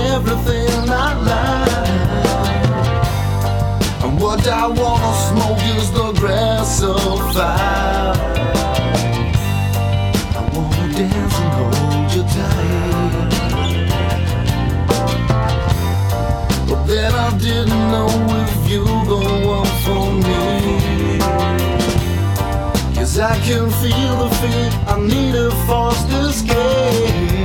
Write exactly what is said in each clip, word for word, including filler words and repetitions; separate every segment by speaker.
Speaker 1: everything I like. And what I wanna smoke is the grass so fire. I wanna dance and hold you tight. But then I didn't know if you gon' want for me. Cause I can feel the fear, I need a forced escape.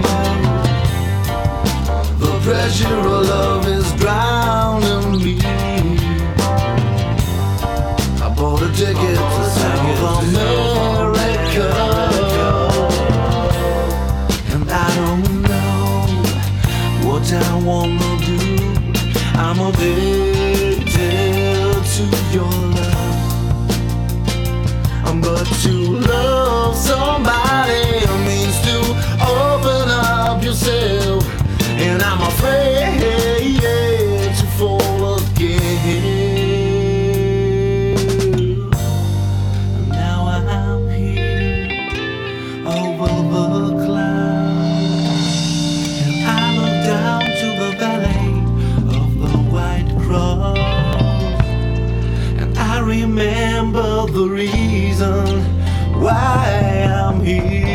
Speaker 1: The pressure of love is drowning me. I bought a ticket to South America, and I don't know what I wanna do. I'm addicted to your love. But to love somebody means to open up yourself, and I'm afraid to fall again. Now I'm here over the clouds, and I look down to the valley of the White Cross, and I remember the reason why I'm here.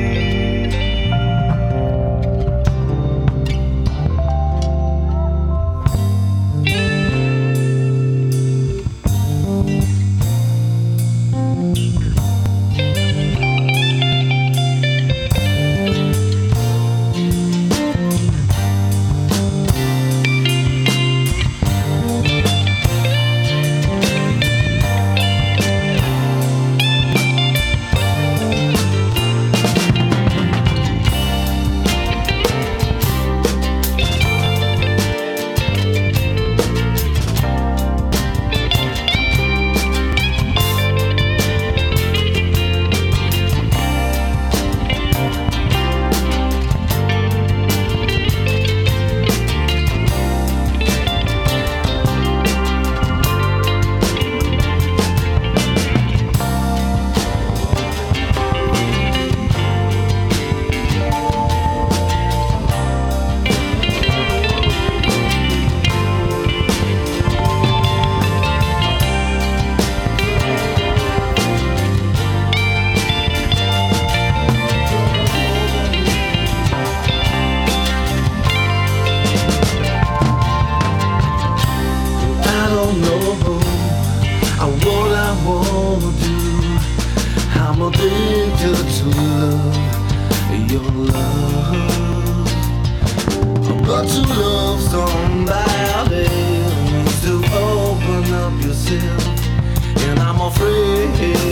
Speaker 1: I'm addicted to love, your love. But to love somebody means to open up yourself, and I'm afraid